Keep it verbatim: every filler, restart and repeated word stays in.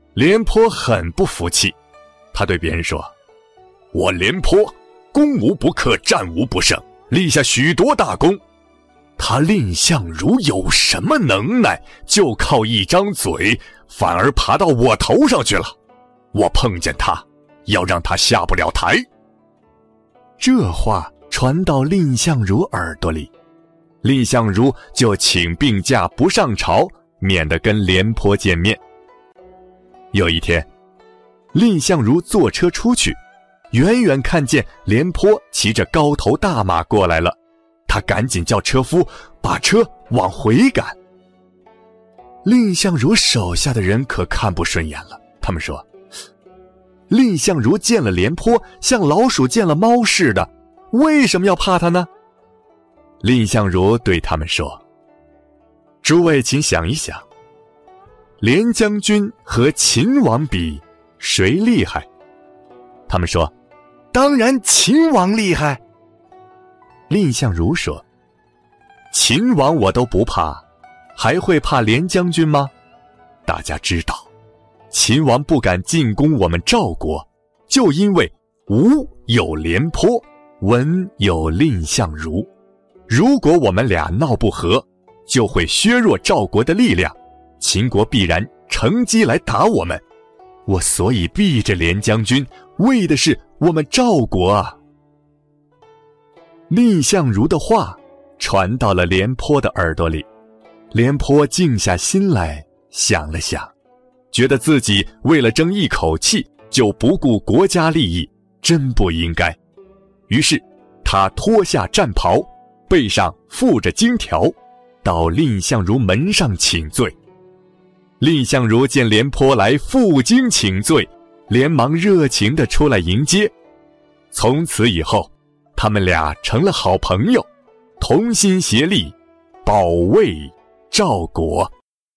廉颇很不服气，他对别人说：我廉颇攻无不克，战无不胜，立下许多大功，他蔺相如有什么能耐，就靠一张嘴反而爬到我头上去了，我碰见他要让他下不了台。这话传到蔺相如耳朵里，蔺相如就请病假不上朝，免得跟廉颇见面。有一天，蔺相如坐车出去，远远看见廉颇骑着高头大马过来了，他赶紧叫车夫把车往回赶。蔺相如手下的人可看不顺眼了，他们说：蔺相如见了廉颇像老鼠见了猫似的，为什么要怕他呢？蔺相如对他们说：诸位请想一想，廉将军和秦王比，谁厉害？他们说：当然秦王厉害。蔺相如说：秦王我都不怕，还会怕廉将军吗？大家知道，秦王不敢进攻我们赵国，就因为吴有廉颇，文有蔺相如。如果我们俩闹不和，就会削弱赵国的力量，秦国必然乘机来打我们。我所以避着廉将军，为的是我们赵国啊。蔺相如的话传到了廉颇的耳朵里，廉颇静下心来想了想，觉得自己为了争一口气就不顾国家利益，真不应该。于是他脱下战袍，背上附着荆条，到蔺相如门上请罪。蔺相如见廉颇来负荆请罪，连忙热情地出来迎接。从此以后，他们俩成了好朋友，同心协力保卫赵国。